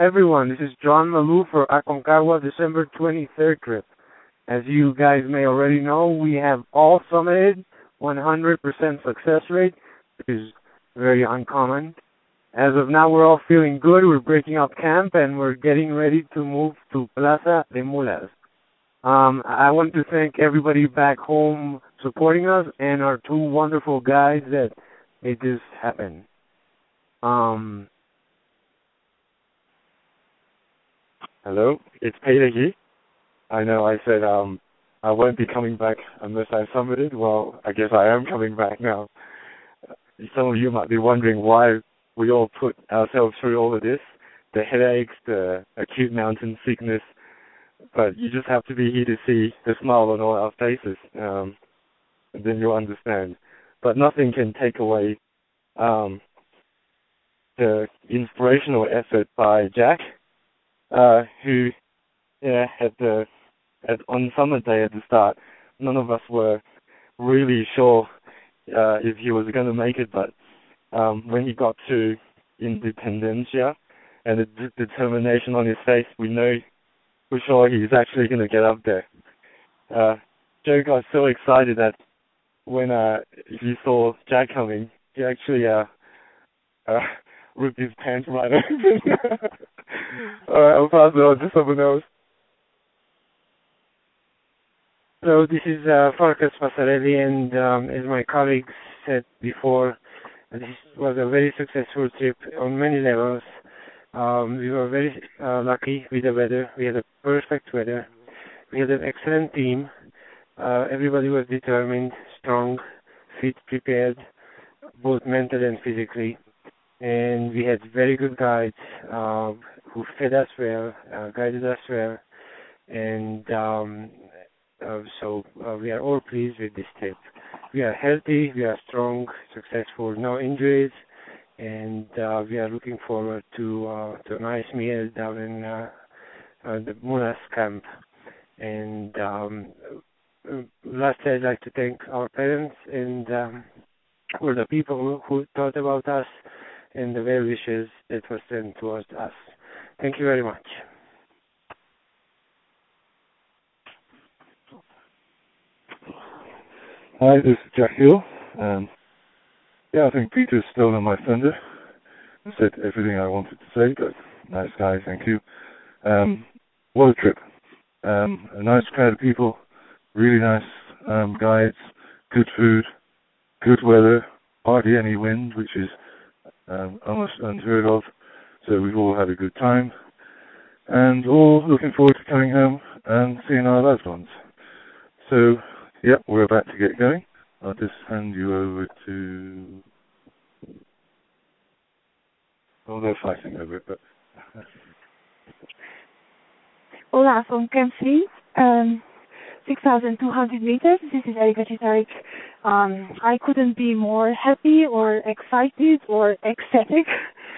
everyone. This is John Malou for Aconcagua December 23rd trip. As you guys may already know, we have all summited, 100% success rate, which is very uncommon. As of now, we're all feeling good. We're breaking up camp, and we're getting ready to move to Plaza de Mulas. I want to thank everybody back home supporting us and our two wonderful guys that made this happen. Hello, it's Peter here. I know I said I won't be coming back unless I summited. Well, I guess I am coming back now. Some of you might be wondering why we all put ourselves through all of this, the headaches, the acute mountain sickness, but you just have to be here to see the smile on all our faces, and then you'll understand. But nothing can take away the inspirational effort by Jack, who, on summit day at the start, none of us were really sure if he was going to make it, but when he got to Independencia and the determination on his face, we know for sure he's actually going to get up there. Joe got so excited that when he saw Jack coming, he actually ripped his pants right open. Alright, I'll pass it on to someone else. So this is Farkas Passarelli, and as my colleagues said before, this was a very successful trip on many levels. We were very lucky with the weather. We had a perfect weather. We had an excellent team. Everybody was determined, strong, fit, prepared, both mentally and physically. And we had very good guides who fed us well, guided us well, and so we are all pleased with this trip. We are healthy, we are strong, successful, no injuries, and we are looking forward to a nice meal down in the Mulas camp. And lastly, I'd like to thank our parents and all the people who thought about us and the well wishes that were sent towards us. Thank you very much. Hi, this is Jack Hill. I think Peter's stolen my thunder. Said everything I wanted to say, but nice guy, thank you. What a trip. A nice crowd of people, really nice guides, good food, good weather, hardly any wind, which is almost unheard of. So we've all had a good time, and all looking forward to coming home and seeing our loved ones. So, we're about to get going. I'll just hand you over to... Well, they're fighting over it, but... Hola, from Camp 3, 6,200 meters. This is Erika Chitarik. I couldn't be more happy or excited or ecstatic.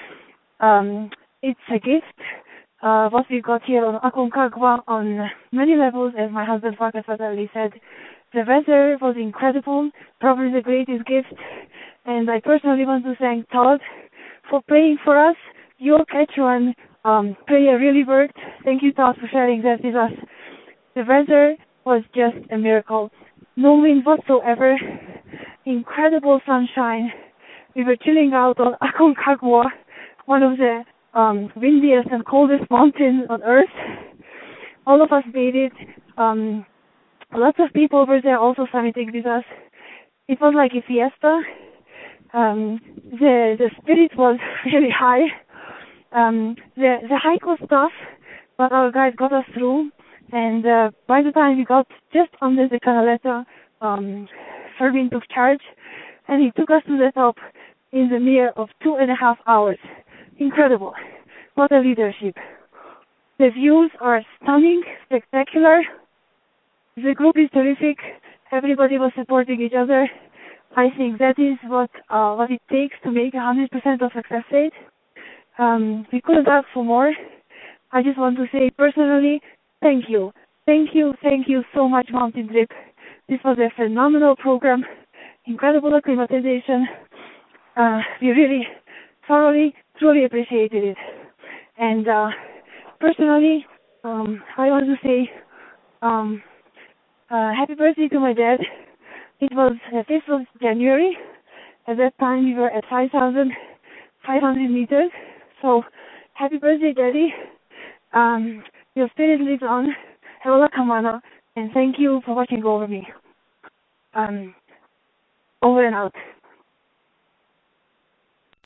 It's a gift. What we got here on Aconcagua on many levels, as my husband Farkas Fatarli said. The weather was incredible, probably the greatest gift, and I personally want to thank Todd for praying for us. Your catch run prayer really worked. Thank you, Todd, for sharing that with us. The weather was just a miracle. No wind whatsoever, incredible sunshine. We were chilling out on Aconcagua, one of the windiest and coldest mountains on earth. All of us made it. Lots of people were there also summiting with us. It was like a fiesta. The spirit was really high. The hike was tough, but our guide got us through. And by the time we got just under the Canaleta, Fermin took charge, and he took us to the top in the mere of 2.5 hours. Incredible. What a leadership. The views are stunning, spectacular. The group is terrific. Everybody was supporting each other. I think that is what it takes to make 100% of success rate. We couldn't ask for more. I just want to say personally, thank you. Thank you so much, Mountain Trip. This was a phenomenal program, incredible acclimatization. We really thoroughly, truly appreciated it. And personally, I want to say happy birthday to my dad. It was 5th of January. At that time, we were at 5,500 meters. So, happy birthday, Daddy. Your spirit lives on. Herola Kamana. And thank you for watching over me. Over and out.